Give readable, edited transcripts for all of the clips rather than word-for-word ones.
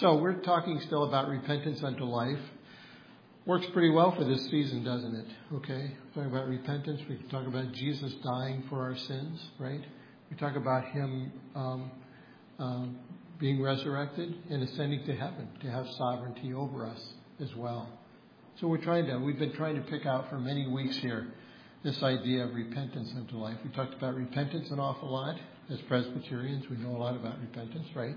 So we're talking still about repentance unto life. Works pretty well for this season, doesn't it? Okay. Talking about repentance. We can talk about Jesus dying for our sins, right? We talk about him being resurrected and ascending to heaven to have sovereignty over us as well. So we've been trying to pick out for many weeks here this idea of repentance unto life. We talked about repentance an awful lot. As Presbyterians, we know a lot about repentance, right?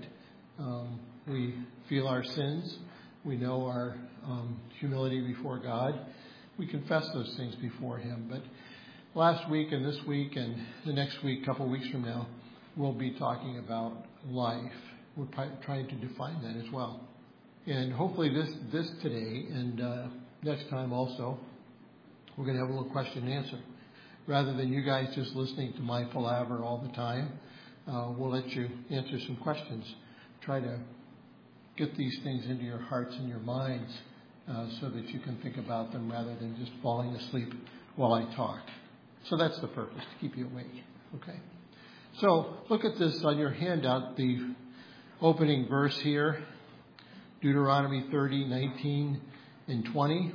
We feel our sins. We know our humility before God. We confess those things before him. But last week and this week and the next week, a couple of weeks from now, we'll be talking about life. We're trying to define that as well. And hopefully this today and next time also, we're going to have a little question and answer. Rather than you guys just listening to my palaver all the time, we'll let you answer some questions. Try to get these things into your hearts and your minds so that you can think about them rather than just falling asleep while I talk. So that's the purpose, to keep you awake. Okay. So look at this on your handout, the opening verse here, Deuteronomy 30:19 and 20.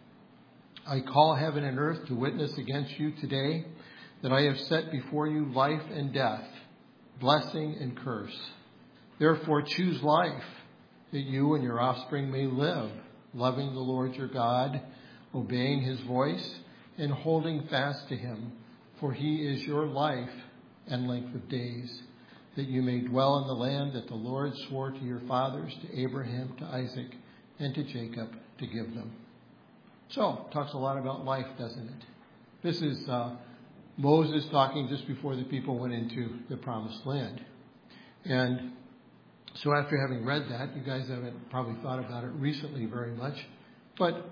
I call heaven and earth to witness against you today that I have set before you life and death, blessing and curse. Therefore choose life, that you and your offspring may live, loving the Lord your God, obeying his voice, and holding fast to him, for he is your life and length of days, that you may dwell in the land that the Lord swore to your fathers, to Abraham, to Isaac, and to Jacob, to give them. So, talks a lot about life, doesn't it? This is Moses talking just before the people went into the promised land. And so after having read that, you guys haven't probably thought about it recently very much. But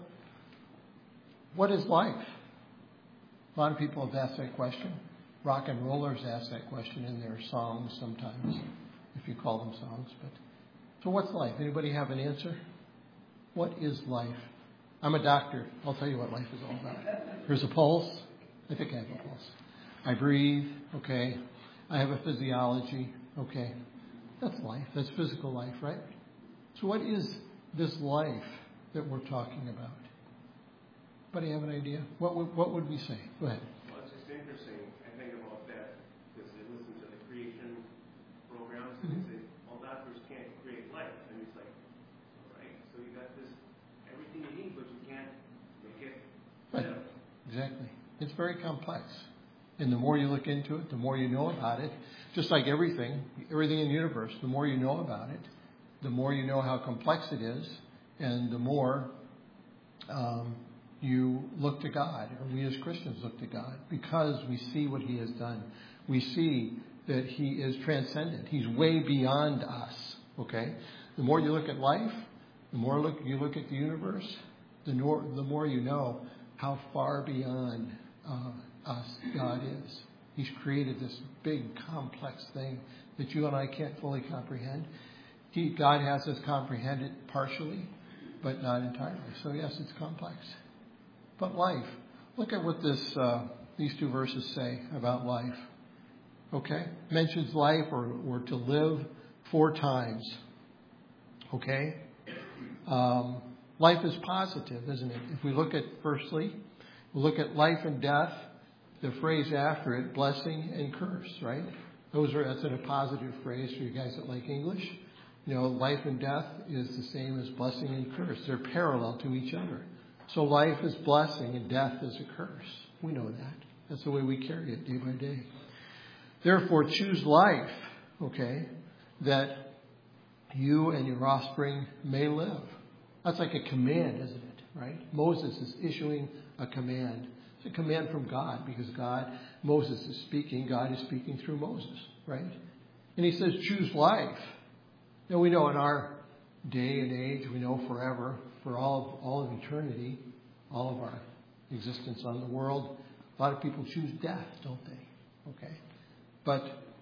what is life? A lot of people have asked that question. Rock and rollers ask that question in their songs sometimes, if you call them songs. But so what's life? Anybody have an answer? What is life? I'm a doctor. I'll tell you what life is all about. There's a pulse. I think I have a pulse. I breathe. Okay. I have a physiology. Okay. That's life. That's physical life, right? So what is this life that we're talking about? Anybody have an idea? What would we say? Go ahead. Well, it's just interesting. I think about that because I listen to the creation programs and they say, well, doctors can't create life. And it's like, all right, so you got this, everything you need, but you can't make it live. Right. Exactly. It's very complex. And the more you look into it, the more you know about it. Just like everything in the universe, the more you know about it, the more you know how complex it is, and the more you look to God, or we as Christians look to God, because we see what he has done. We see that he is transcendent. He's way beyond us. Okay? The more you look at life, the more you look at the universe, the more you know how far beyond us God is. He's created this big, complex thing that you and I can't fully comprehend. God has us comprehend it partially, but not entirely. So yes, it's complex. But life, look at what these two verses say about life. Okay? Mentions life or to live 4 times. Okay? Life is positive, isn't it? If we look at, firstly, we look at life and death, the phrase after it, blessing and curse, right? That's a positive phrase for you guys that like English. You know, life and death is the same as blessing and curse. They're parallel to each other. So life is blessing and death is a curse. We know that. That's the way we carry it day by day. Therefore, choose life, okay, that you and your offspring may live. That's like a command, isn't it? Right? Moses is issuing a command. It's a command from God because Moses is speaking. God is speaking through Moses, right? And he says, choose life. Now we know in our day and age, we know forever, for all of eternity, all of our existence on the world, a lot of people choose death, don't they? Okay. But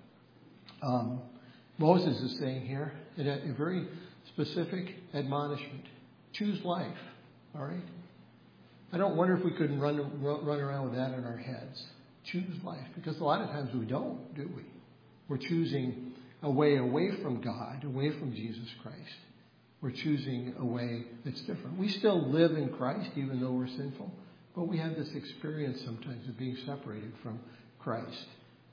Moses is saying here a very specific admonishment. Choose life. All right? I don't wonder if we couldn't run around with that in our heads. Choose life. Because a lot of times we don't, do we? We're choosing a way away from God, away from Jesus Christ. We're choosing a way that's different. We still live in Christ, even though we're sinful, but we have this experience sometimes of being separated from Christ.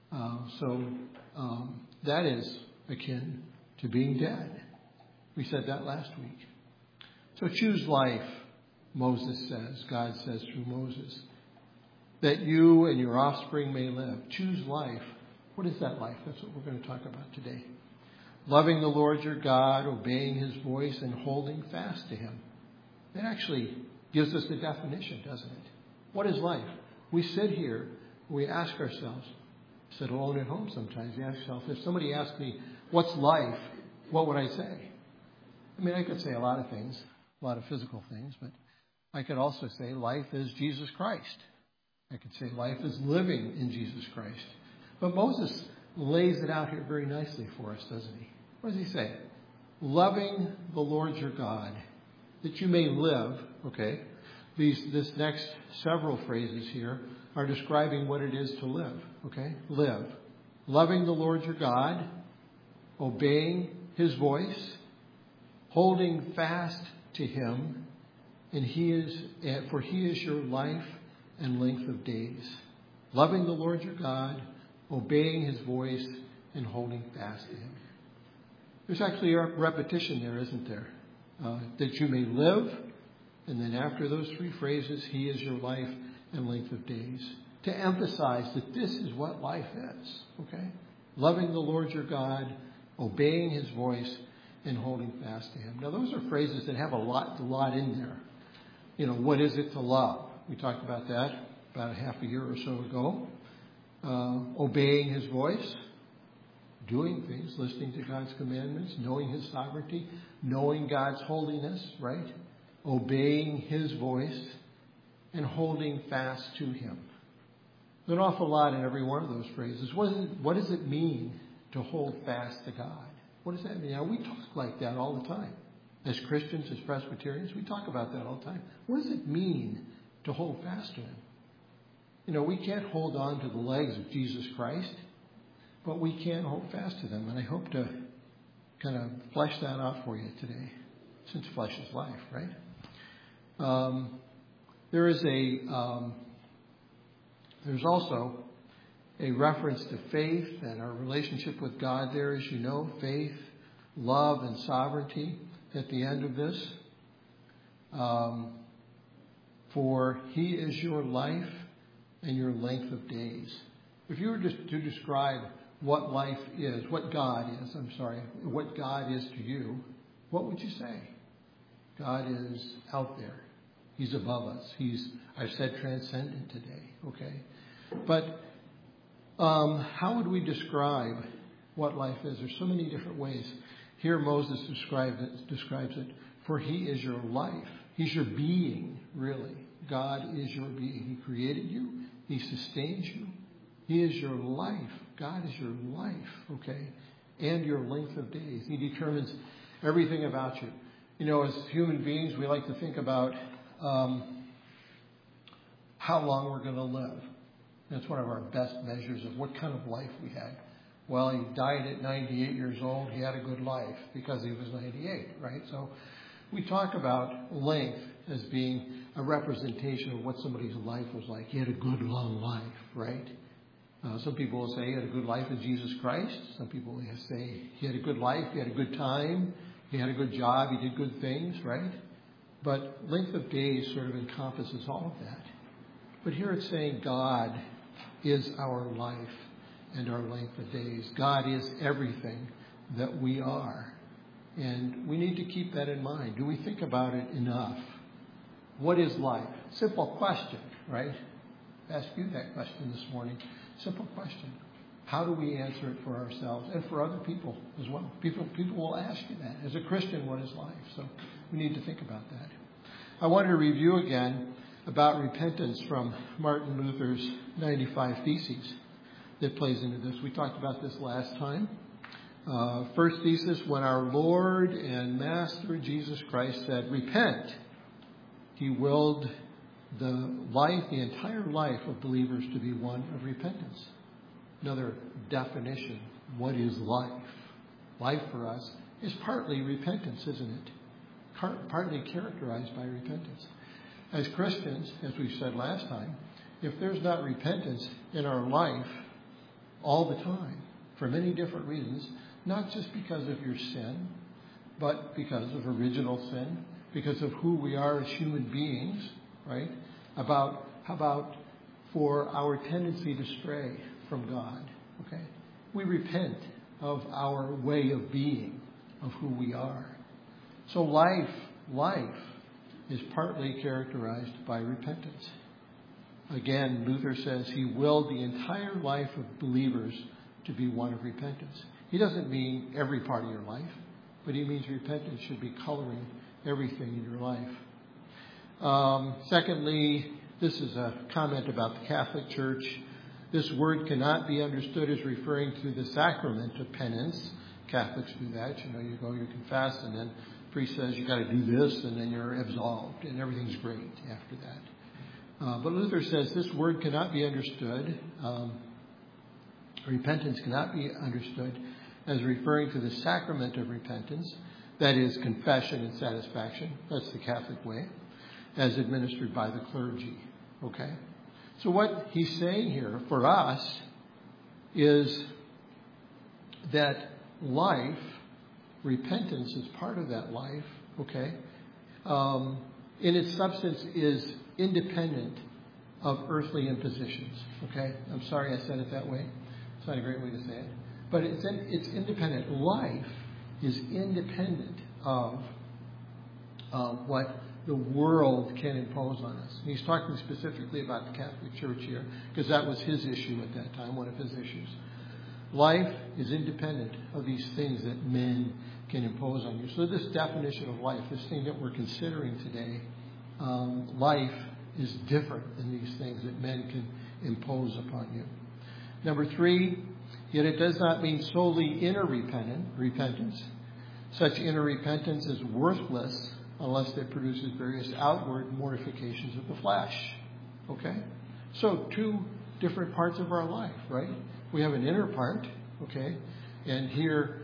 That is akin to being dead. We said that last week. So choose life, Moses says, God says through Moses, that you and your offspring may live. Choose life. What is that life? That's what we're going to talk about today. Loving the Lord your God, obeying his voice, and holding fast to him. It actually gives us the definition, doesn't it? What is life? We sit here, we ask ourselves, sit alone at home sometimes, you ask yourself, if somebody asked me, what's life, what would I say? I mean, I could say a lot of things, a lot of physical things, but I could also say life is Jesus Christ. I could say life is living in Jesus Christ. But Moses lays it out here very nicely for us, doesn't he? What does he say? Loving the Lord your God, that you may live. Okay, this next several phrases here are describing what it is to live. Okay, live. Loving the Lord your God, obeying his voice, holding fast to him, and for he is your life and length of days. Loving the Lord your God, obeying his voice, and holding fast to him. There's actually a repetition there, isn't there? That you may live, and then after those three phrases, he is your life and length of days. To emphasize that this is what life is, okay? Loving the Lord your God, obeying his voice, and holding fast to him. Now, those are phrases that have a lot in there. You know, what is it to love? We talked about that about a half a year or so ago. Obeying his voice, doing things, listening to God's commandments, knowing his sovereignty, knowing God's holiness, right? Obeying his voice and holding fast to him. There's an awful lot in every one of those phrases. What does it mean to hold fast to God? What does that mean? Now, we talk like that all the time. As Christians, as Presbyterians, we talk about that all the time. What does it mean to hold fast to him? You know, we can't hold on to the legs of Jesus Christ, but we can hold fast to them. And I hope to kind of flesh that out for you today, since flesh is life, right? There's also a reference to faith and our relationship with God there, as you know, faith, love, and sovereignty at the end of this. For he is your life and your length of days. If you were just to describe what life is, what God is to you, what would you say? God is out there. He's above us. I've said transcendent today, okay? But how would we describe what life is? There's so many different ways. Here Moses describes it. For he is your life. He's your being, really. God is your being. He created you. He sustains you. He is your life. God is your life, okay? And your length of days. He determines everything about you. You know, as human beings, we like to think about how long we're going to live. That's one of our best measures of what kind of life we had. Well, he died at 98 years old. He had a good life because he was 98, right? So we talk about length as being a representation of what somebody's life was like. He had a good, long life, right? Some people will say he had a good life in Jesus Christ. Some people will say he had a good life, he had a good time, he had a good job, he did good things, right? But length of days sort of encompasses all of that. But here it's saying God is our life and our length of days. God is everything that we are. And we need to keep that in mind. Do we think about it enough? What is life? Simple question, right? Ask you that question this morning. Simple question. How do we answer it for ourselves and for other people as well? People will ask you that. As a Christian, what is life? So we need to think about that. I want to review again about repentance from Martin Luther's 95 Theses that plays into this. We talked about this last time. First thesis, when our Lord and Master Jesus Christ said, repent, he willed the entire life of believers to be one of repentance. Another definition, what is life? Life for us is partly repentance, isn't it? partly characterized by repentance. As Christians, as we said last time, if there's not repentance in our life all the time, for many different reasons, not just because of your sin, but because of original sin, because of who we are as human beings, right? How about for our tendency to stray from God, okay? We repent of our way of being, of who we are. So life is partly characterized by repentance. Again, Luther says he willed the entire life of believers to be one of repentance. He doesn't mean every part of your life, but he means repentance should be coloring everything in your life. Secondly, this is a comment about the Catholic Church. This word cannot be understood as referring to the sacrament of penance. Catholics do that. You go, you confess, and then the priest says you got to do this, and then you're absolved, and everything's great after that. But Luther says this word cannot be understood. Repentance cannot be understood as referring to the sacrament of repentance, that is, confession and satisfaction. That's the Catholic way, as administered by the clergy. Okay? So what he's saying here for us is that life, repentance is part of that life, okay, in its substance is independent of earthly impositions, okay? I'm sorry I said it that way. It's not a great way to say it. But it's independent. Life is independent of what the world can impose on us. And he's talking specifically about the Catholic Church here, because that was his issue at that time, one of his issues. Life is independent of these things that men can impose on you. So this definition of life, this thing that we're considering today, life is different than these things that men can impose upon you. Number 3, yet it does not mean solely inner repentance. Such inner repentance is worthless unless it produces various outward mortifications of the flesh. Okay? So 2 different parts of our life, right? We have an inner part, okay? And here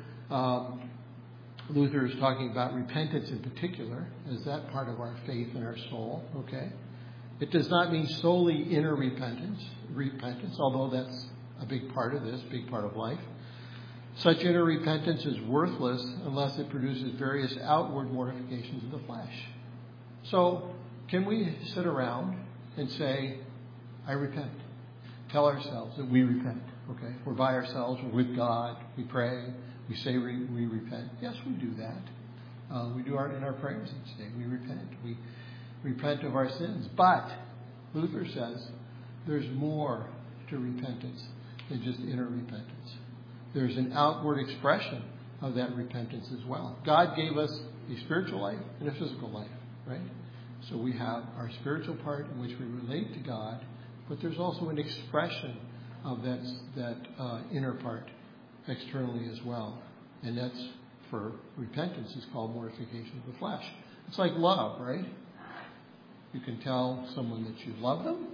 Luther is talking about repentance in particular as that part of our faith and our soul, okay? It does not mean solely inner repentance, although that's a big part of this, big part of life. Such inner repentance is worthless unless it produces various outward mortifications of the flesh. So, can we sit around and say, I repent? Tell ourselves that we repent, okay? We're by ourselves, we're with God, we pray, we say we repent. Yes, we do that. We do in our prayers each day. We repent of our sins. But, Luther says, there's more to repentance than just inner repentance. There's an outward expression of that repentance as well. God gave us a spiritual life and a physical life, right? So we have our spiritual part in which we relate to God, but there's also an expression of that inner part externally as well. And that's, for repentance, is called mortification of the flesh. It's like love, right? You can tell someone that you love them,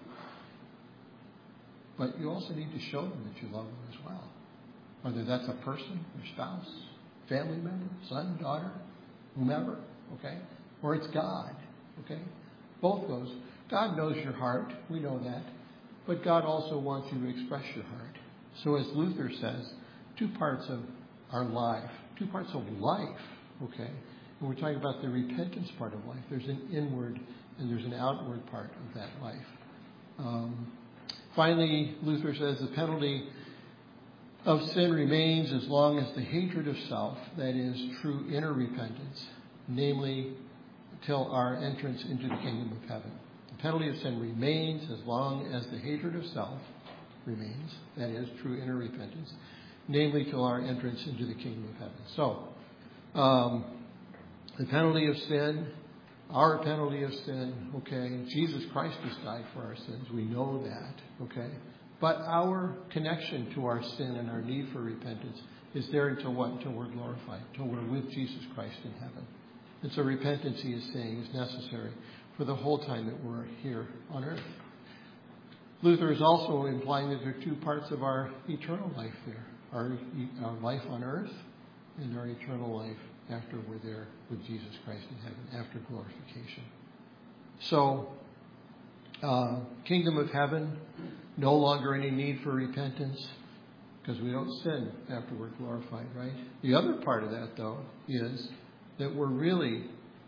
but you also need to show them that you love them as well. Whether that's a person, your spouse, family member, son, daughter, whomever, okay? Or it's God, okay? Both those. God knows your heart. We know that. But God also wants you to express your heart. So as Luther says, 2 parts of our life, 2 parts of life, okay? And we're talking about the repentance part of life. There's an inward and there's an outward part of that life. Finally, Luther says the penalty of sin remains as long as the hatred of self, that is, true inner repentance, namely, till our entrance into the kingdom of heaven. The penalty of sin remains as long as the hatred of self remains, that is, true inner repentance, namely, till our entrance into the kingdom of heaven. So, the penalty of sin, our penalty of sin, okay, Jesus Christ has died for our sins. We know that, okay? But our connection to our sin and our need for repentance is there until what? Until we're glorified, until we're with Jesus Christ in heaven. And so repentance, he is saying, is necessary for the whole time that we're here on earth. Luther is also implying that there are 2 parts of our eternal life there. Our life on earth and our eternal life after we're there with Jesus Christ in heaven, after glorification. So, kingdom of heaven, no longer any need for repentance because we don't sin after we're glorified, right? The other part of that, though, is that we're really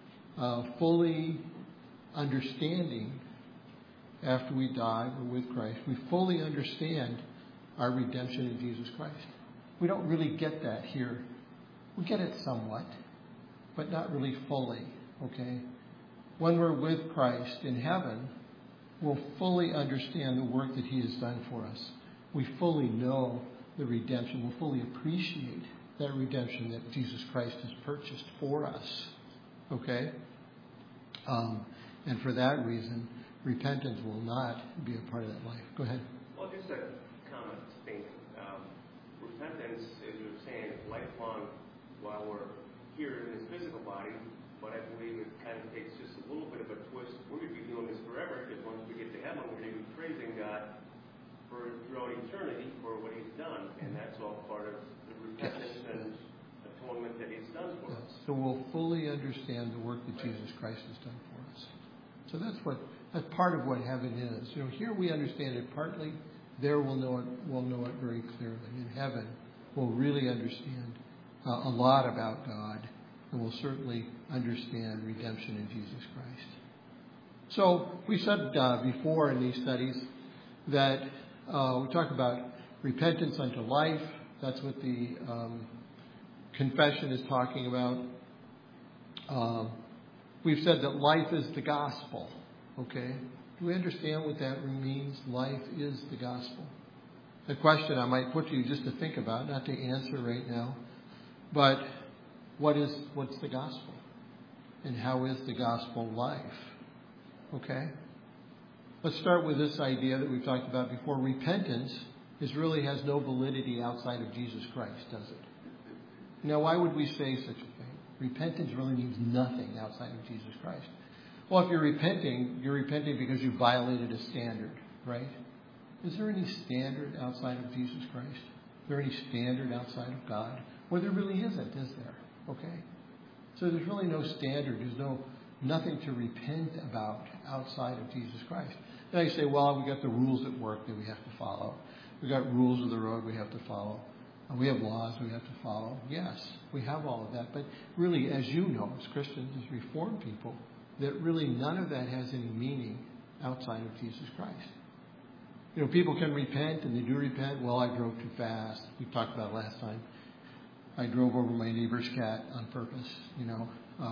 fully understanding after we die, we're with Christ. We fully understand our redemption in Jesus Christ. We don't really get that here. We get it somewhat, but not really fully, okay? When we're with Christ in heaven, we'll fully understand the work that He has done for us. We fully know the redemption. We'll fully appreciate that redemption that Jesus Christ has purchased for us, okay? And for that reason, repentance will not be a part of that life. Go ahead. Well, just a comment thing. Repentance, as you were saying, is lifelong while we're here in this physical body, but I believe it kind of takes just a little bit of a twist. We're going to be doing this forever because once we get to heaven, we're going to be praising God throughout eternity for what He's done, and that's all part of the repentance and atonement that He's done for us. So we'll fully understand the work that Jesus Christ has done for us. So that's part of what heaven is. You know, here we understand it partly. There we'll know it very clearly. In heaven, we'll really understand a lot about God, and we'll certainly understand redemption in Jesus Christ. So we said before in these studies that we talk about repentance unto life. That's what the confession is talking about. We've said that life is the gospel. Okay? Do we understand what that means? Life is the gospel. A question I might put to you just to think about, not to answer right now, but what's the gospel? And how is the gospel life? Okay? Let's start with this idea that we've talked about before. Repentance really has no validity outside of Jesus Christ, does it? Now, why would we say such a thing? Repentance really means nothing outside of Jesus Christ. Well, if you're repenting because you violated a standard, right? Is there any standard outside of Jesus Christ? Is there any standard outside of God? Well, there really isn't, is there? Okay? So there's really no standard. There's nothing to repent about outside of Jesus Christ. Then I say, well, we've got the rules at work that we have to follow. We've got rules of the road we have to follow. We have laws we have to follow. Yes, we have all of that. But really, as you know, as Christians, as Reformed people, that really none of that has any meaning outside of Jesus Christ. You know, people can repent, and they do repent. Well, I drove too fast. We talked about it last time. I drove over my neighbor's cat on purpose, you know.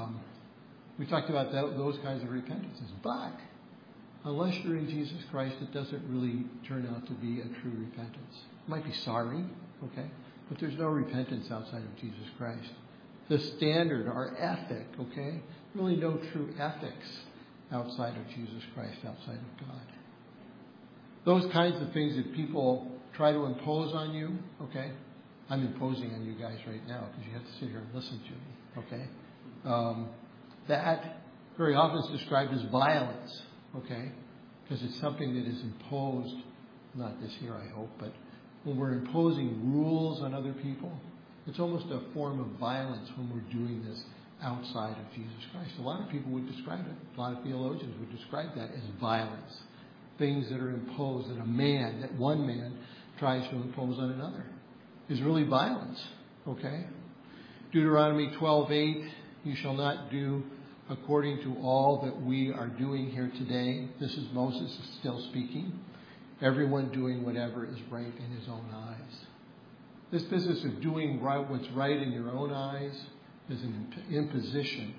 We talked about those kinds of repentances. But unless you're in Jesus Christ, it doesn't really turn out to be a true repentance. You might be sorry, okay? But there's no repentance outside of Jesus Christ. The standard, our ethic, okay? Really no true ethics outside of Jesus Christ, outside of God. Those kinds of things that people try to impose on you, okay? I'm imposing on you guys right now because you have to sit here and listen to me, okay? That very often is described as violence, okay? Because it's something that is imposed, not this year I hope, but when we're imposing rules on other people, it's almost a form of violence when we're doing this outside of Jesus Christ. A lot of people would describe it, a lot of theologians would describe that as violence. Things that are imposed that one man tries to impose on another is really violence, okay? Deuteronomy 12:8, you shall not do according to all that we are doing here today. This is Moses still speaking. Everyone doing whatever is right in his own eyes. This business of doing what's right in your own eyes is an imposition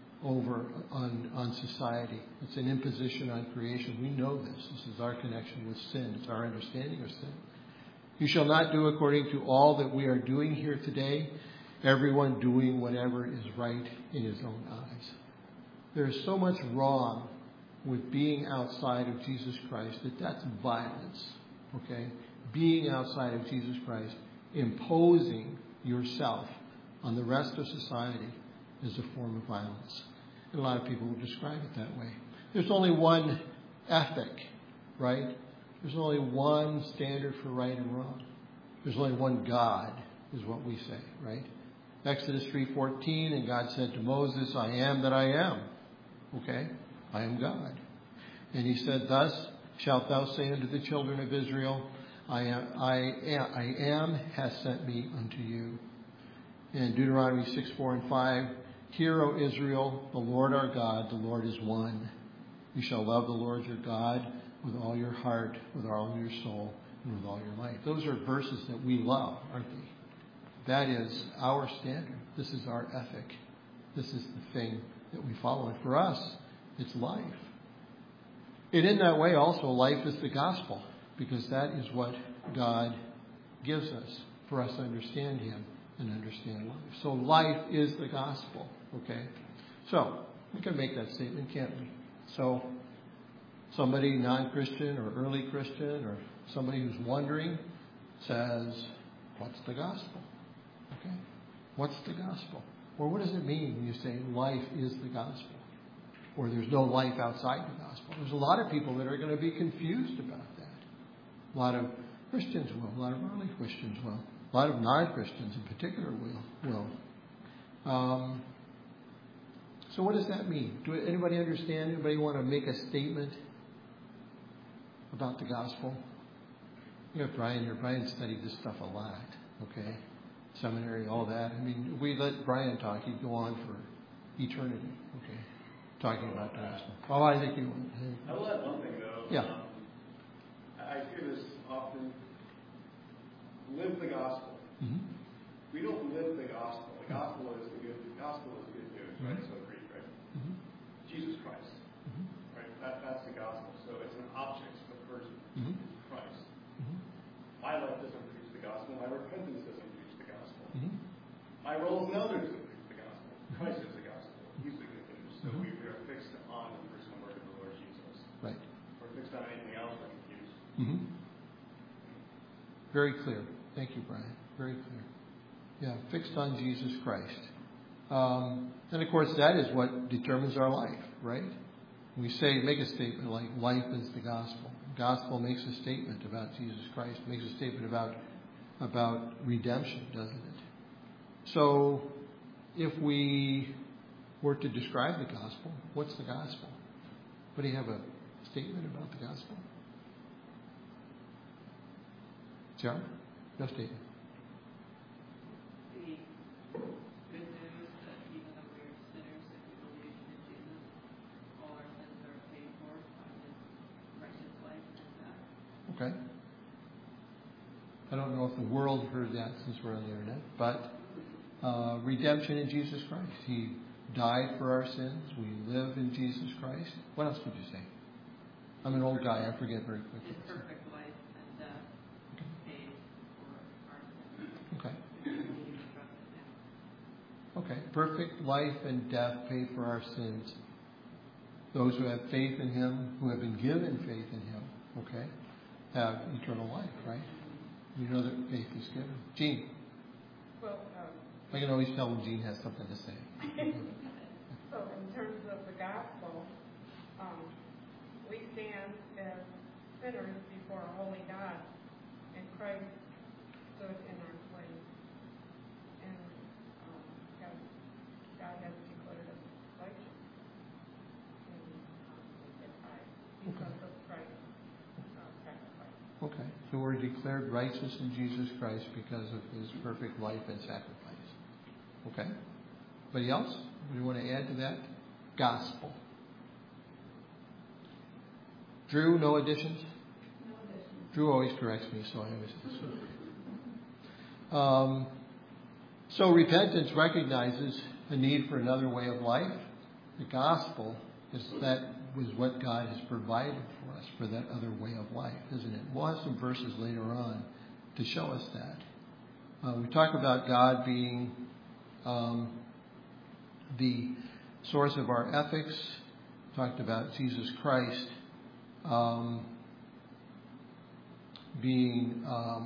on society. It's an imposition on creation. We know this. This is our connection with sin. It's our understanding of sin. You shall not do according to all that we are doing here today. Everyone doing whatever is right in his own eyes. There is so much wrong with being outside of Jesus Christ that's violence. Okay? Being outside of Jesus Christ, imposing yourself on the rest of society is a form of violence. And a lot of people will describe it that way. There's only one ethic, right? There's only one standard for right and wrong. There's only one God, is what we say, right? Exodus 3:14, and God said to Moses, I am that I am. Okay? I am God. And he said, thus shalt thou say unto the children of Israel, I am has sent me unto you. In Deuteronomy 6:4-5, hear, O Israel, the Lord our God, the Lord is one. You shall love the Lord your God with all your heart, with all your soul, and with all your might. Those are verses that we love, aren't they? That is our standard. This is our ethic. This is the thing that we follow. And for us, it's life. And in that way, also, life is the gospel, because that is what God gives us for us to understand Him and understand life. So life is the gospel, okay? So we can make that statement, can't we? So somebody non-Christian or early Christian or somebody who's wondering says, what's the gospel? Okay? What's the gospel? Or what does it mean when you say life is the gospel? Or there's no life outside the gospel? There's a lot of people that are going to be confused about that. A lot of Christians will. A lot of early Christians will. A lot of non-Christians in particular will. So what does that mean? Do anybody understand? Anybody want to make a statement about the gospel? You have Brian here. Brian studied this stuff a lot. Okay? Seminary, all that. I mean, if we let Brian talk, he'd go on for eternity. Okay? Talking about the gospel. Oh, I think you would. I will add one thing, though. Yeah. I hear this often. Live the gospel. Mm-hmm. We don't live the gospel. The gospel is good news, right? So Greek, right? Mm-hmm. Jesus Christ, Mm-hmm. right? That's the gospel. So it's an object, the person, Mm-hmm. Christ. Mm-hmm. My life doesn't preach the gospel. My repentance doesn't preach the gospel. Mm-hmm. My role as an elder doesn't preach the gospel. Christ is the gospel. He's the good news. So we are fixed on the person and work of the Lord Jesus. Right. If we're fixed on anything else, we're confused. Mm-hmm. Very clear. Thank you, Brian. Very clear. Yeah, fixed on Jesus Christ. And of course, that is what determines our life, right? We make a statement like life is the gospel. The gospel makes a statement about Jesus Christ, makes a statement about redemption, doesn't it? So, if we were to describe the gospel, what's the gospel? What do you have a statement about the gospel? Sarah? No statement. The good news that even though we are sinners, if we believe in Jesus, all our sins are paid for by His righteous life and death. Okay. I don't know if the world heard that since we're on the internet, but redemption in Jesus Christ. He died for our sins. We live in Jesus Christ. What else did you say? I'm an old guy. I forget very quickly. His perfect life and death paid for our sins. Okay. We believe and trust in Him. Okay. Perfect life and death paid for our sins. Those who have faith in Him, who have been given faith in Him, okay, have eternal life, right? You know that faith is given. Gene. Well, I can always tell when Gene has something to say. so in terms of the gospel, we stand as sinners before a holy God, and Christ stood in our place. And God has declared us righteous in Christ because of Christ's sacrifice. Okay. So we're declared righteous in Jesus Christ because of His perfect life and sacrifice. Okay. Anybody else? Do you want to add to that? Gospel. Drew, no additions? No additions. Drew always corrects me, so I always So repentance recognizes a need for another way of life. The gospel is what God has provided for us for that other way of life, isn't it? We'll have some verses later on to show us that. We talk about God being the source of our ethics. Talked about Jesus Christ being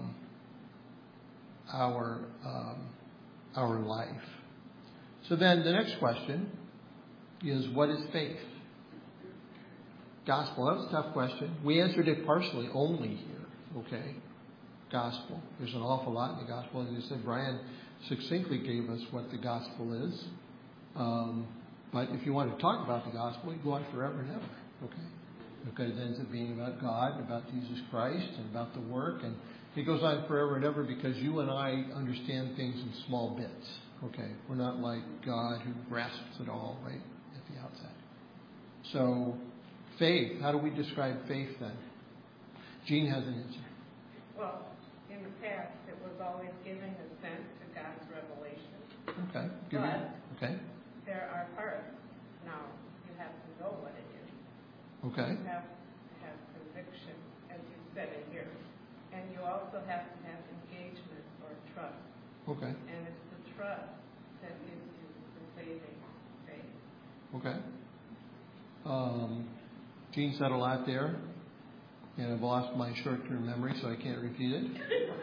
our life. So then the next question is, what is faith? Gospel. That was a tough question. We answered it partially only here. Okay. Gospel. There's an awful lot in the gospel. As you said, Brian succinctly gave us what the gospel is. But if you want to talk about the gospel, you go on forever and ever, okay? Because it ends up being about God, about Jesus Christ, and about the work. And it goes on forever and ever because you and I understand things in small bits, okay? We're not like God who grasps it all right at the outset. So, faith, how do we describe faith then? Jean has an answer. Well, in the past, it was always giving assent to God's revelation. Okay. Okay. There are parts. Now, you have to know what it is. Okay. You have to have conviction, as you said in here. And you also have to have engagement or trust. Okay. And it's the trust that gives you the saving faith. Okay. Jean said a lot there, and I've lost my short-term memory, so I can't repeat it.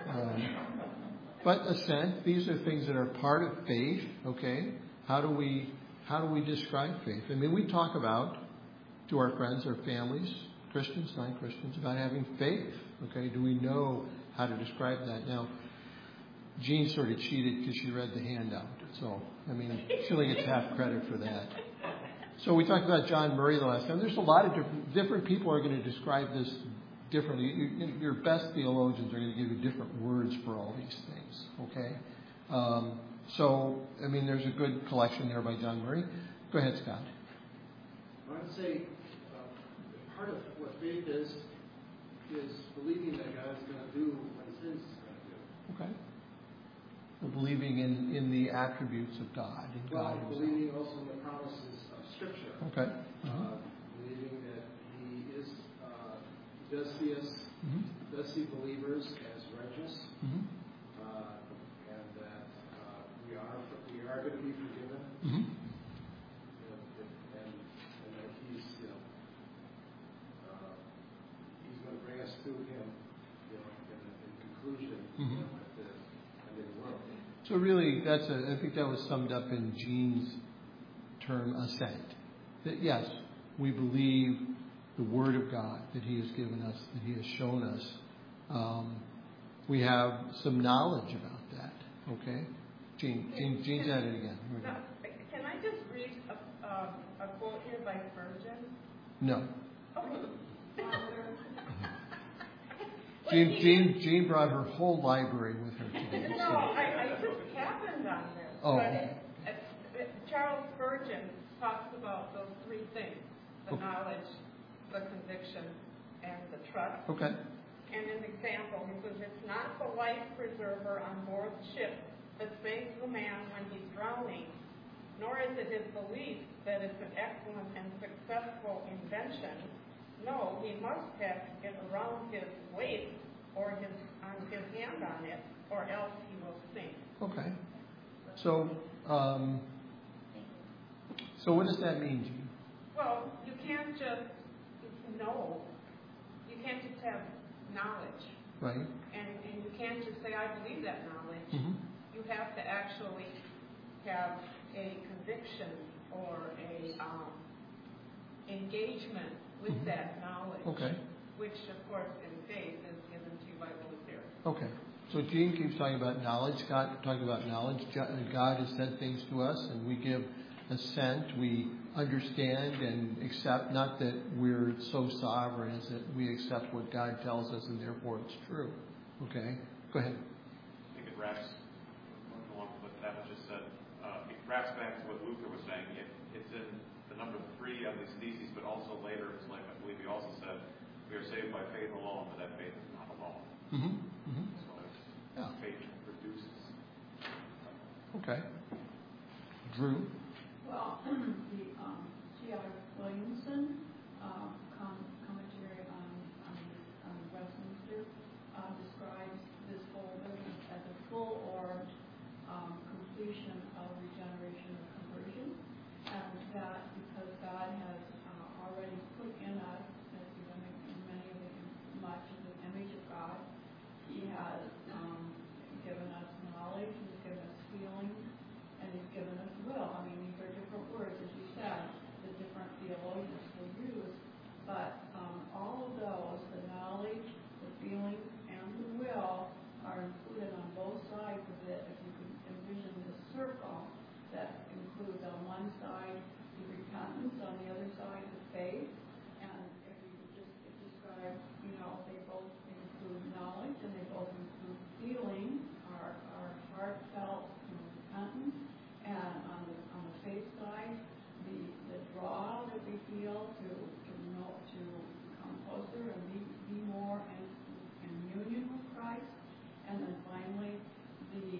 But assent, these are things that are part of faith, okay? How do we describe faith? I mean, we talk about, to our friends, our families, Christians, non-Christians, about having faith, okay? Do we know how to describe that? Now, Jean sort of cheated because she read the handout, so, I mean, she only gets half credit for that. So we talked about John Murray the last time. There's a lot of different people are going to describe this differently. Your best theologians are going to give you different words for all these things, okay? So, I mean, there's a good collection there by John Murray. Go ahead, Scott. I would say part of what faith is believing that God is going to do what He says He's going to do. Okay. So believing in the attributes of God. In God Himself. Believing also in the promises of Scripture. Okay. Believing that He does see us, does see believers as righteous. And that we are going to be forgiven, and that He's going to bring us to Him, in conclusion, at the end of the world. So really, I think that was summed up in Jean's term assent. That yes, we believe the Word of God that He has given us, that He has shown us. We have some knowledge about that. Okay, Jean said it again. Now, can I just read a quote here by Spurgeon? No. Okay. Jean brought her whole library with her today. No, I just happened on this. Oh. But Charles Spurgeon talks about those three things: the knowledge, the conviction, and the trust. Okay. And an example, he says, it's not the life preserver on board the ship that saves the man when he's drowning, nor is it his belief that it's an excellent and successful invention. No, he must have it around his waist or his hand on it, or else he will sink. Okay. So what does that mean, Jean? Well, you can't just know. You can't just have knowledge. Right. And you can't just say, I believe that knowledge. Mm-hmm. You have to actually have a conviction or a engagement with that knowledge. Okay. Which, of course, in faith is given to you by the Holy Spirit. Okay. So Jean keeps talking about knowledge. Scott talking about knowledge. God has said things to us, and we give assent. We understand and accept, not that we're so sovereign as that we accept what God tells us and therefore it's true. Okay? Go ahead. I think it wraps along with what that was just said. It wraps back to what Luther was saying. It's in the number 3 of these theses, but also later in his life, I believe he also said, we are saved by faith alone, but that faith is not alone. So faith produces. Okay. Drew? Well, the C.R. Williamson commentary on Westminster describes this whole business as a full-orbed completion of regeneration or conversion, and that because God has already put in us, as much of the image of God, He has given us knowledge, He's given us feeling, and He's given us will. I mean, these are different words, as you will to know, to come closer and be more in union with Christ. And then finally, the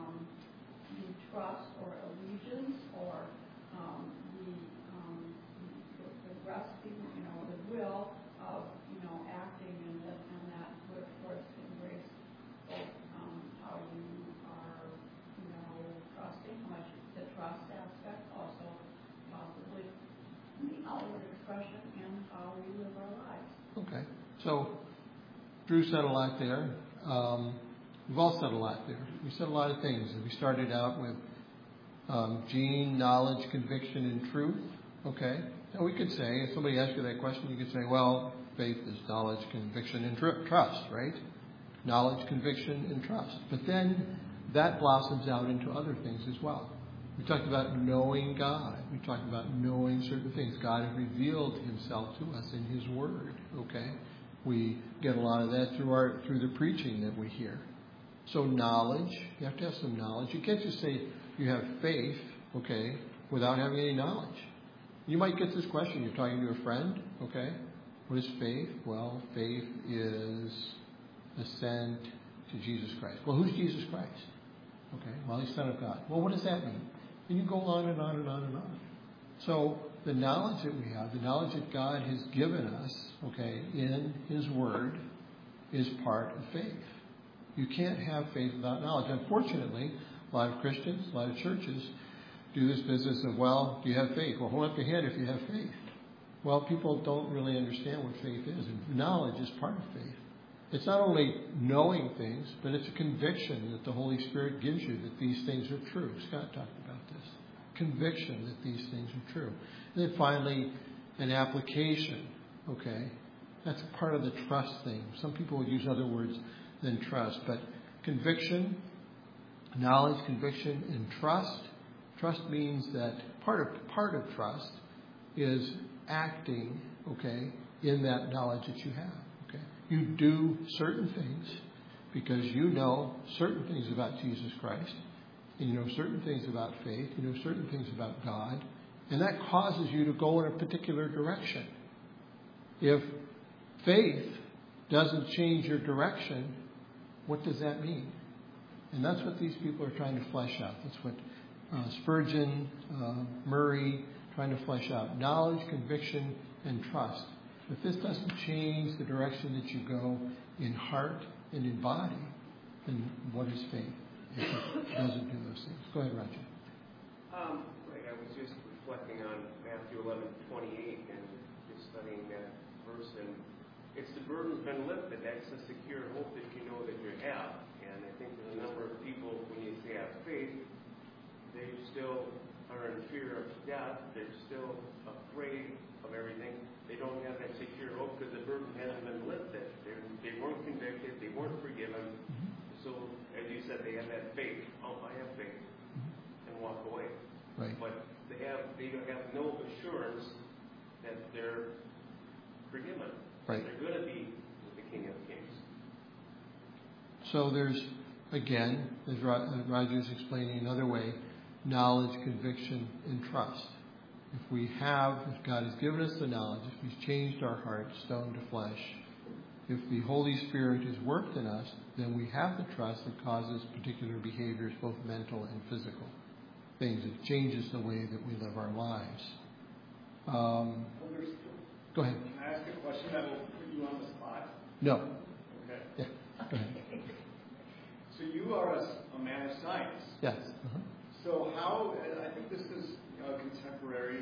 trust or allegiance or the resting, the will of, acting in this, and that would, of course, embrace both how you are, trusting, how much the trust aspect, also possibly the outward expression and how we live our lives. Okay. So, Drew said a lot there. We've all said a lot there. We said a lot of things. We started out with Gene, knowledge, conviction, and truth. Okay. Now we could say, if somebody asked you that question, you could say, well, faith is knowledge, conviction, and trust, right? Knowledge, conviction, and trust. But then that blossoms out into other things as well. We talked about knowing God. We talked about knowing certain things. God has revealed himself to us in his word. Okay. We get a lot of that through the preaching that we hear. So knowledge, you have to have some knowledge. You can't just say you have faith, okay, without having any knowledge. You might get this question. You're talking to a friend, okay? What is faith? Well, faith is assent to Jesus Christ. Well, who's Jesus Christ? Okay, well, he's Son of God. Well, what does that mean? And you go on and on and on and on. So the knowledge that we have, the knowledge that God has given us, okay, in his word is part of faith. You can't have faith without knowledge. Unfortunately, a lot of Christians, a lot of churches do this business of, well, do you have faith? Well, hold up your hand if you have faith. Well, people don't really understand what faith is. And knowledge is part of faith. It's not only knowing things, but it's a conviction that the Holy Spirit gives you that these things are true. Scott talked about this. Conviction that these things are true. And then finally, an application. Okay? That's part of the trust thing. Some people would use other words than trust. But conviction, knowledge, conviction, and trust. Trust means that part of trust is acting, okay, in that knowledge that you have. Okay? You do certain things because you know certain things about Jesus Christ, and you know certain things about faith, you know certain things about God, and that causes you to go in a particular direction. If faith doesn't change your direction, what does that mean? And that's what these people are trying to flesh out. That's what Spurgeon, Murray, trying to flesh out. Knowledge, conviction, and trust. If this doesn't change the direction that you go in heart and in body, then what is faith? If it doesn't do those things. Go ahead, Roger. I was just reflecting on Matthew 11:28 and just studying that verse, and it's the burden's been lifted. That's the secure hope that you know that you have. And I think there's a number of people, when you say have faith, they still are in fear of death. They're still afraid of everything. They don't have that secure hope because the burden hasn't been lifted. They weren't convicted. They weren't forgiven. Mm-hmm. So, as you said, they have that faith. Oh, I have faith, and walk away. Right. But they have no assurance that they're forgiven. Right. They're going to be with the King of Kings. So there's, again, as Roger's explaining another way, knowledge, conviction, and trust. If God has given us the knowledge, if he's changed our hearts, stone to flesh, if the Holy Spirit has worked in us, then we have the trust that causes particular behaviors, both mental and physical things. It changes the way that we live our lives. Go ahead. Can I ask a question that will put you on the spot? No. Okay. Yeah. Go ahead. So you are a man of science. Yes. Uh-huh. So how, I think this is a contemporary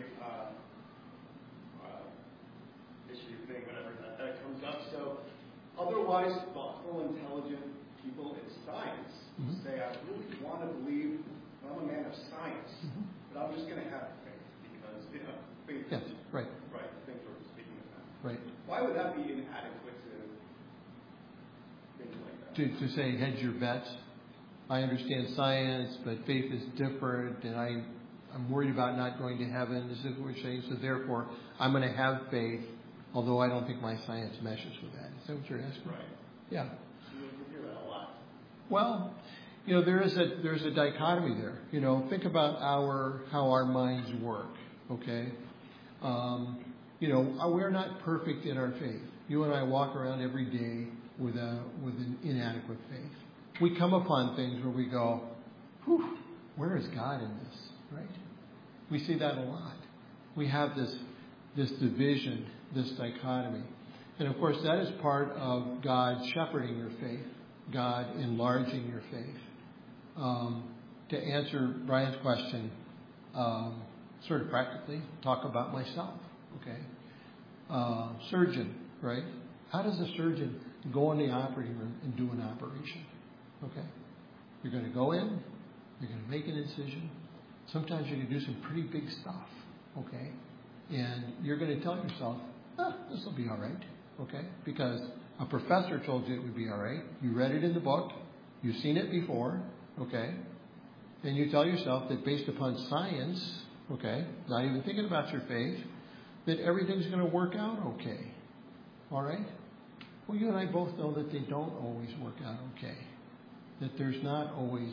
issue thing, whatever that comes up. So otherwise thoughtful, intelligent people in science say, I really want to believe, I'm a man of science, but I'm just going to have faith because, faith Yes, right. Right, I think we're speaking of that. Right. Why would that be inadequate to things like that? To say hedge your bets. I understand science, but faith is different, and I'm worried about not going to heaven. This is what we're saying. So therefore, I'm going to have faith, although I don't think my science meshes with that. Is that what you're asking? Right. Yeah. You hear that a lot. Well, there's a dichotomy there. Think about how our minds work. Okay. we're not perfect in our faith. You and I walk around every day with an inadequate faith. We come upon things where we go, whew, where is God in this, right? We see that a lot. We have this division, this dichotomy. And of course, that is part of God shepherding your faith, God enlarging your faith. To answer Brian's question, sort of practically, talk about myself, okay? Surgeon, right? How does a surgeon go in the operating room and do an operation? Okay? You're going to go in, you're going to make an incision. Sometimes you're going to do some pretty big stuff, okay? And you're going to tell yourself, this will be all right, okay? Because a professor told you it would be all right. You read it in the book. You've seen it before, okay? And you tell yourself that based upon science, okay, not even thinking about your faith, that everything's going to work out okay, all right? Well, you and I both know that they don't always work out okay. That there is not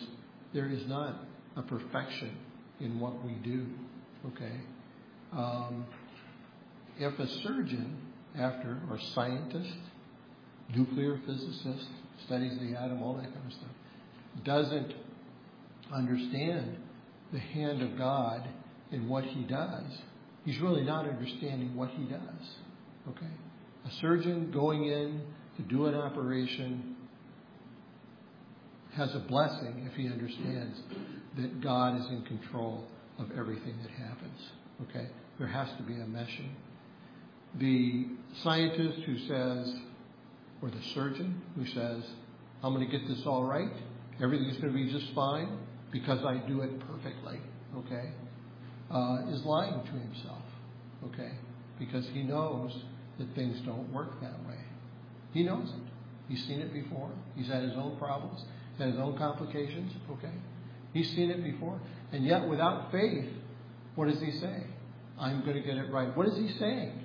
a perfection in what we do, okay? If a surgeon, or scientist, nuclear physicist, studies the atom, all that kind of stuff, doesn't understand the hand of God in what he does, he's really not understanding what he does, okay? A surgeon going in to do an operation has a blessing if he understands that God is in control of everything that happens. Okay? There has to be a meshing. The scientist who says, or the surgeon who says, I'm going to get this all right, everything's going to be just fine because I do it perfectly, okay, is lying to himself, okay, because he knows that things don't work that way. He knows it. He's seen it before. He's had his own problems, had his own complications, okay? He's seen it before. And yet, without faith, what does he say? I'm going to get it right. What is he saying?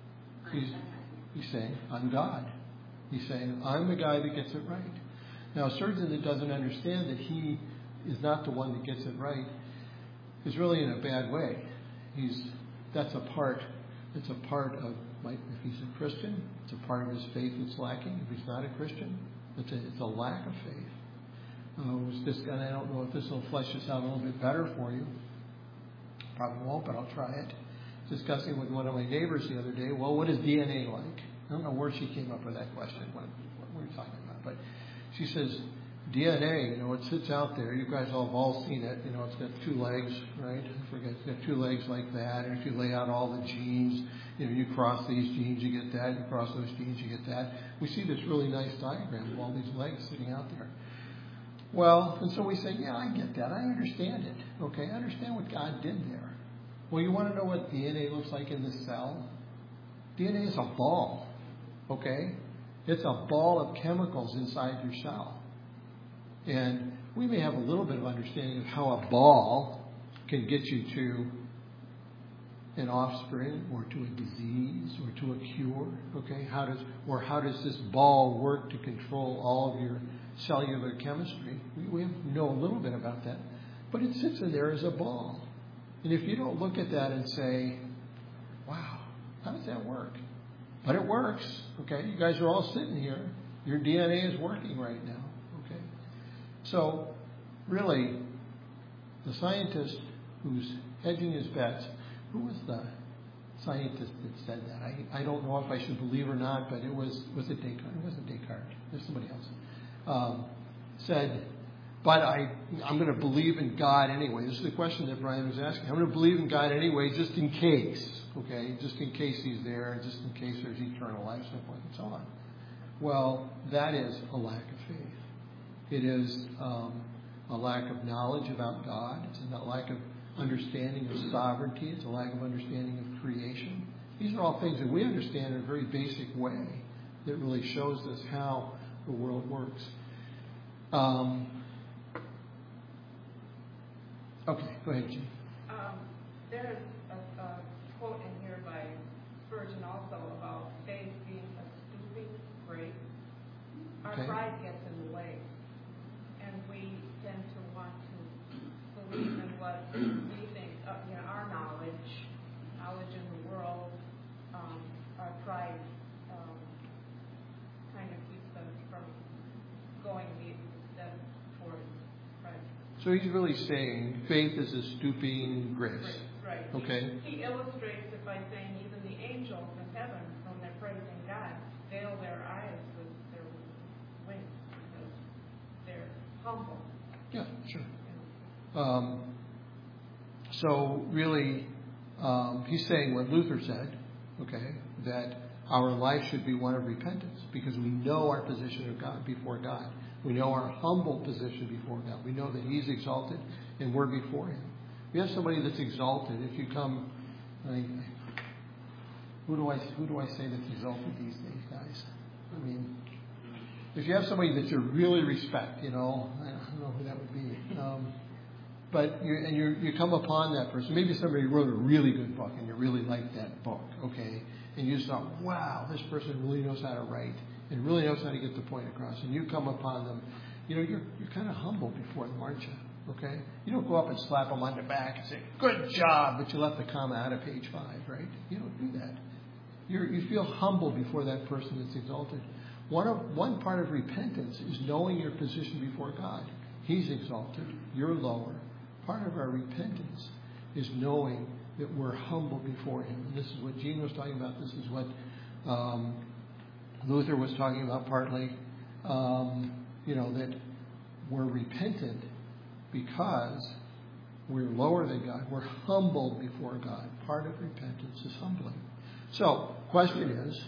He's saying, I'm God. He's saying, I'm the guy that gets it right. Now, a surgeon that doesn't understand that he is not the one that gets it right is really in a bad way. That's a part of, if he's a Christian, it's a part of his faith that's lacking. If he's not a Christian, it's a lack of faith. And I don't know if this will flesh this out a little bit better for you. Probably won't, but I'll try it. Discussing with one of my neighbors the other day, well, what is DNA like? I don't know where she came up with that question, what we were talking about. But she says, DNA, it sits out there. You guys have all seen it. It's got two legs, right? I forget, it's got two legs like that. And if you lay out all the genes, you cross these genes, you get that. You cross those genes, you get that. We see this really nice diagram of all these legs sitting out there. Well, and so we say, yeah, I get that. I understand it. Okay, I understand what God did there. Well, you want to know what DNA looks like in the cell? DNA is a ball. Okay? It's a ball of chemicals inside your cell. And we may have a little bit of understanding of how a ball can get you to an offspring or to a disease or to a cure. Okay? How does this ball work to control all of your cellular chemistry? We know a little bit about that. But it sits in there as a ball. And if you don't look at that and say, wow, how does that work? But it works. Okay? You guys are all sitting here. Your DNA is working right now. Okay? So, really, the scientist who's hedging his bets, who was the scientist that said that? I don't know if I should believe or not, but it was it Descartes? It wasn't Descartes. There's somebody else. Said, but I'm going to believe in God anyway. This is the question that Brian was asking. I'm going to believe in God anyway, just in case. Okay, just in case He's there, just in case there's eternal life, so forth and so on. Well, that is a lack of faith. It is a lack of knowledge about God. It's a lack of understanding of sovereignty. It's a lack of understanding of creation. These are all things that we understand in a very basic way that really shows us how the world works. Okay, go ahead, Jean. There's a quote in here by Spurgeon also about faith being a stooping grape. Our pride gets in the way, and we tend to want to believe in what we think, our knowledge in the world, So he's really saying faith is a stooping grace. Right. Okay. He illustrates it by saying even the angels in heaven, when they're praising God, veil their eyes with their wings because they're humble. Yeah, sure. So really, he's saying what Luther said, okay, that our life should be one of repentance because we know our position of God before God. We know our humble position before God. We know that He's exalted and we're before Him. If you have somebody that's exalted, if you come, who do I say that's exalted these days, guys? I mean, if you have somebody that you really respect, I don't know who that would be. But you come upon that person. Maybe somebody wrote a really good book and you really like that book, okay? And you just thought, wow, this person really knows how to write and really knows how to get the point across. And you come upon them, you're kind of humble before them, aren't you? Okay? You don't go up and slap them on the back and say, good job, but you left the comma out of page 5, right? You don't do that. You feel humble before that person that's exalted. One part of repentance is knowing your position before God. He's exalted. You're lower. Part of our repentance is knowing that we're humble before Him. And this is what Gene was talking about. This is what Luther was talking about partly. That we're repentant because we're lower than God. We're humbled before God. Part of repentance is humbling. So, question is,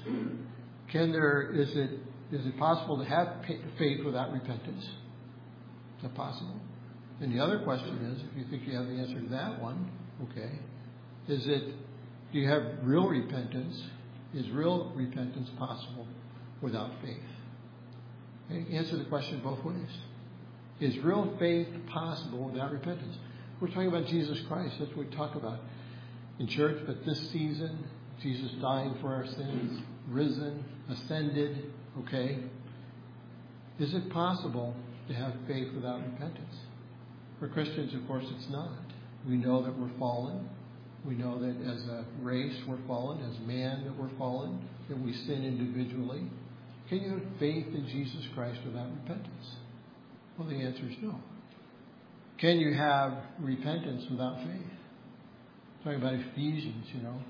is it possible to have faith without repentance? Is that possible? And the other question is, if you think you have the answer to that one, okay, do you have real repentance? Is real repentance possible without faith? Okay, answer the question both ways. Is real faith possible without repentance? We're talking about Jesus Christ. That's what we talk about in church. But this season, Jesus dying for our sins, risen, ascended, okay? Is it possible to have faith without repentance? For Christians, of course, it's not. We know that we're fallen. We know that as a race we're fallen, as man that we're fallen, that we sin individually. Can you have faith in Jesus Christ without repentance? Well, the answer is no. Can you have repentance without faith? Talking about Ephesians,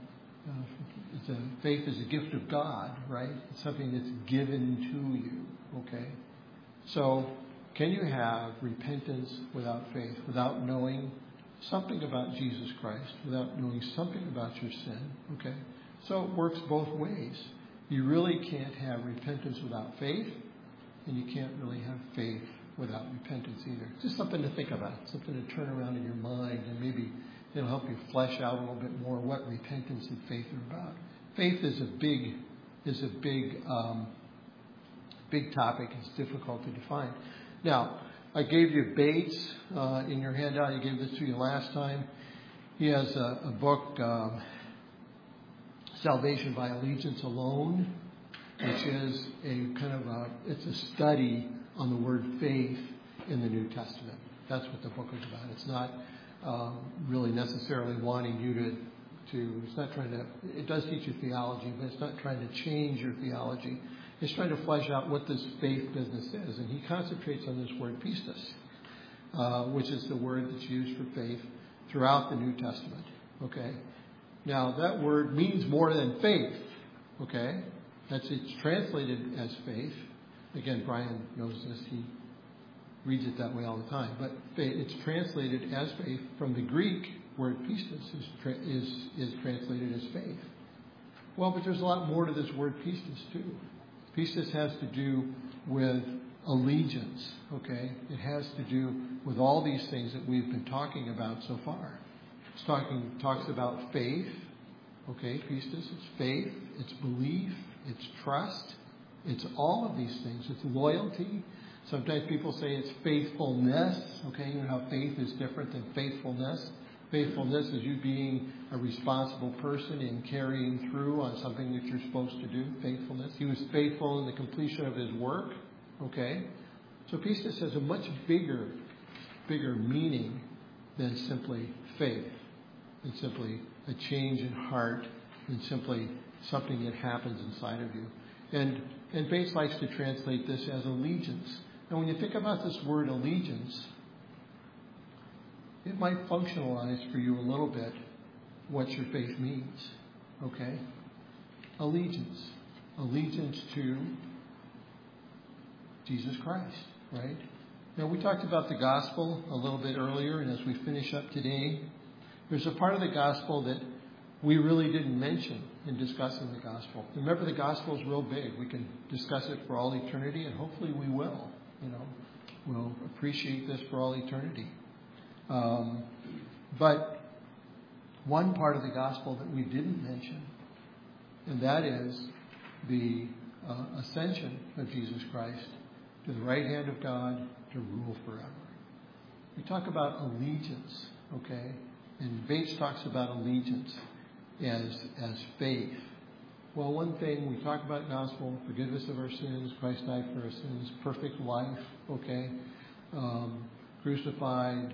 faith is a gift of God, right? It's something that's given to you, okay? So, can you have repentance without faith, without knowing something about Jesus Christ, without knowing something about your sin, okay? So it works both ways. You really can't have repentance without faith, and you can't really have faith without repentance either. Just something to think about, something to turn around in your mind, and maybe it'll help you flesh out a little bit more what repentance and faith are about. Faith is a big topic. It's difficult to define. Now, I gave you Bates in your handout. I gave this to you last time. He has a book, Salvation by Allegiance Alone, which is it's a study on the word faith in the New Testament. That's what the book is about. It's not really necessarily wanting you it's not trying to, it does teach you theology, but it's not trying to change your theology. It's trying to flesh out what this faith business is. And he concentrates on this word pistis, which is the word that's used for faith throughout the New Testament. Okay? Now, that word means more than faith. Okay? It's translated as faith. Again, Brian knows this. He reads it that way all the time. But it's translated as faith from the Greek word pistis is translated as faith. Well, but there's a lot more to this word pistis too. Pistis has to do with allegiance, okay? It has to do with all these things that we've been talking about so far. Talks about faith, okay? Pistis, it's faith, it's belief, it's trust, it's all of these things. It's loyalty. Sometimes people say it's faithfulness, okay? You know how faith is different than faithfulness. Faithfulness is you being a responsible person and carrying through on something that you're supposed to do. Faithfulness. He was faithful in the completion of his work. Okay? So pistis has a much bigger meaning than simply faith. It's simply a change in heart and simply something that happens inside of you. And Bates likes to translate this as allegiance. Now when you think about this word allegiance, it might functionalize for you a little bit what your faith means. Okay? Allegiance. Allegiance to Jesus Christ, right? Now, we talked about the gospel a little bit earlier, and as we finish up today, there's a part of the gospel that we really didn't mention in discussing the gospel. Remember, the gospel is real big. We can discuss it for all eternity, and hopefully we will. We'll appreciate this for all eternity. But one part of the gospel that we didn't mention, and that is the ascension of Jesus Christ to the right hand of God to rule forever. We talk about allegiance, okay? And Bates talks about allegiance as faith. Well, one thing we talk about gospel, forgiveness of our sins, Christ died for our sins, perfect life, okay? Crucified,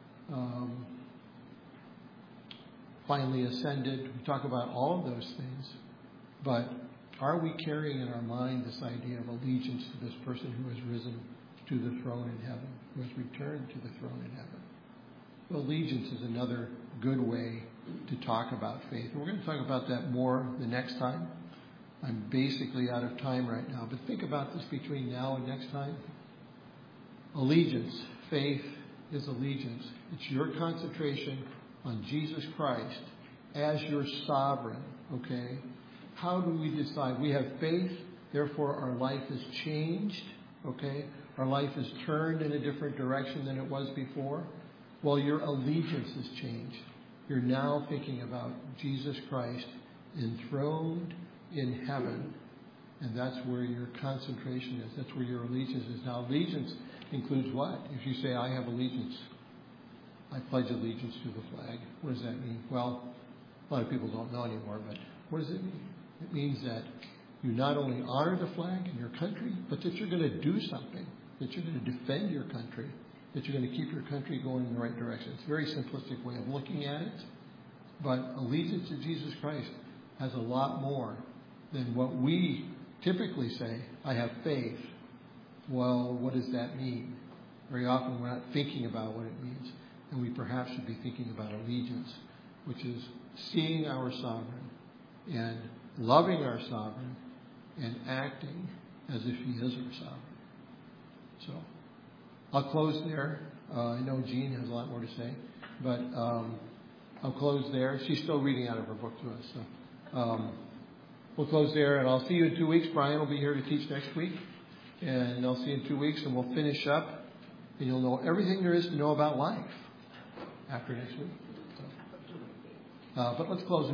finally ascended. We talk about all of those things. But are we carrying in our mind this idea of allegiance to this person who has risen to the throne in heaven, who has returned to the throne in heaven? Well, allegiance is another good way to talk about faith. And we're going to talk about that more the next time. I'm basically out of time right now, but think about this between now and next time. Allegiance, faith is allegiance. It's your concentration on Jesus Christ as your sovereign, okay? How do we decide? We have faith, therefore our life is changed, okay? Our life is turned in a different direction than it was before. Well, your allegiance has changed. You're now thinking about Jesus Christ enthroned in heaven, and that's where your concentration is. That's where your allegiance is. Now, allegiance includes what? If you say, I have allegiance, I pledge allegiance to the flag. What does that mean? Well, a lot of people don't know anymore, but what does it mean? It means that you not only honor the flag in your country, but that you're going to do something, that you're going to defend your country, that you're going to keep your country going in the right direction. It's a very simplistic way of looking at it, but allegiance to Jesus Christ has a lot more than what we typically say, I have faith. Well, what does that mean? Very often we're not thinking about what it means, and we perhaps should be thinking about allegiance, which is seeing our sovereign and loving our sovereign and acting as if he is our sovereign. So I'll close there. I know Jean has a lot more to say, but I'll close there. She's still reading out of her book to us. So we'll close there, and I'll see you in 2 weeks. Brian will be here to teach next week, and I'll see you in 2 weeks, and we'll finish up, and you'll know everything there is to know about life after next week. So, but let's close.